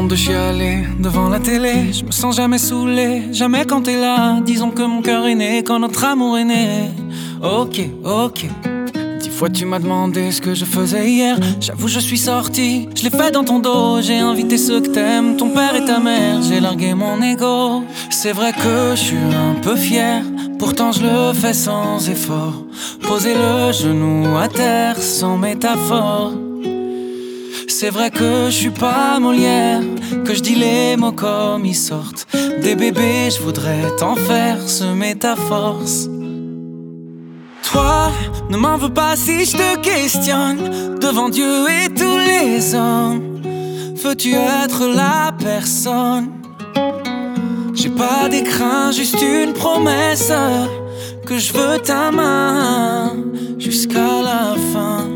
tente de chialer devant la télé. Je me sens jamais saoulé, jamais quand t'es là. Disons que mon cœur est né quand notre amour est né. Ok, ok. 10 fois tu m'as demandé ce que je faisais hier. J'avoue je suis sorti, je l'ai fait dans ton dos. J'ai invité ceux que t'aimes, ton père et ta mère. J'ai largué mon ego. C'est vrai que je suis un peu fier, pourtant je le fais sans effort. Poser le genou à terre sans métaphore. C'est vrai que je suis pas Molière, que je dis les mots comme ils sortent. Des bébés, je voudrais t'en faire semer ta force. Toi, ne m'en veux pas si je te questionne devant Dieu et tous les hommes. Veux-tu être la personne? J'ai pas d'écran, juste une promesse, que je veux ta main jusqu'à la fin.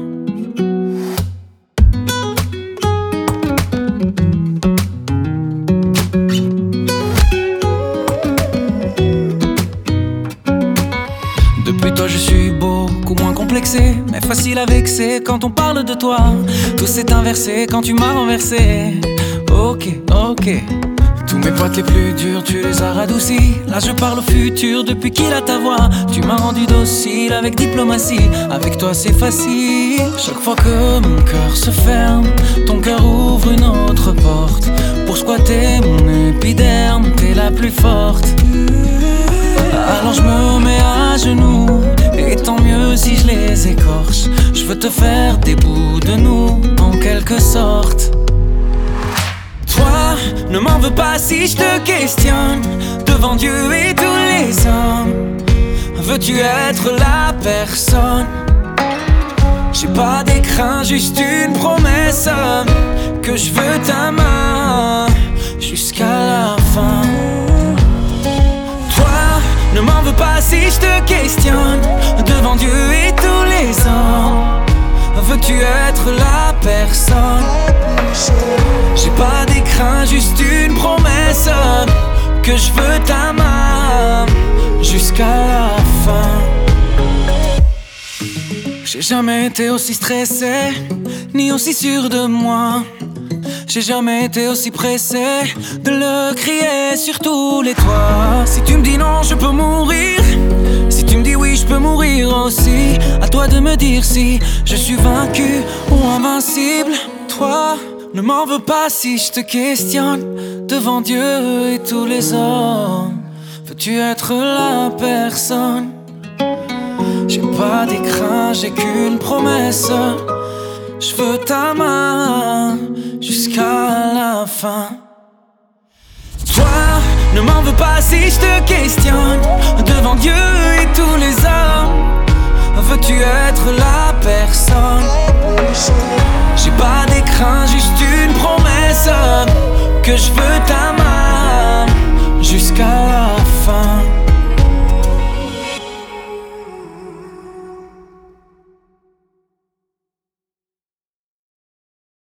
Depuis toi je suis beaucoup moins complexé, mais facile à vexer quand on parle de toi. Tout s'est inversé quand tu m'as renversé. Ok, ok. Tous mes potes les plus durs, tu les as radoucis. Là je parle au futur depuis qu'il a ta voix. Tu m'as rendu docile avec diplomatie. Avec toi c'est facile. Chaque fois que mon cœur se ferme, ton cœur ouvre une autre porte. Pour squatter mon épiderme, t'es la plus forte. Alors je me mets à genoux, et tant mieux si je les écorche. Je veux te faire des bouts de nous, en quelque sorte. Toi, ne m'en veux pas si je te questionne devant Dieu et tous les hommes. Veux-tu être la personne? J'ai pas d'écran, juste une promesse, que je veux ta main jusqu'à la fin. Ne m'en veux pas si je te questionne devant Dieu et tous les hommes. Veux-tu être la personne? J'ai pas d'écran, juste une promesse, que je veux ta main jusqu'à la fin. J'ai jamais été aussi stressé, ni aussi sûr de moi. J'ai jamais été aussi pressé de le crier sur tous les toits. Si tu me dis non, je peux mourir. Si tu me dis oui, je peux mourir aussi. À toi de me dire si je suis vaincu ou invincible. Toi, ne m'en veux pas si je te questionne devant Dieu et tous les hommes. Veux-tu être la personne? J'ai pas d'écran, j'ai qu'une promesse. Je veux ta main jusqu'à la fin. Toi, ne m'en veux pas si je te questionne devant Dieu et tous les hommes. Veux-tu être la personne? J'ai pas d'écran, juste une promesse, que je veux ta main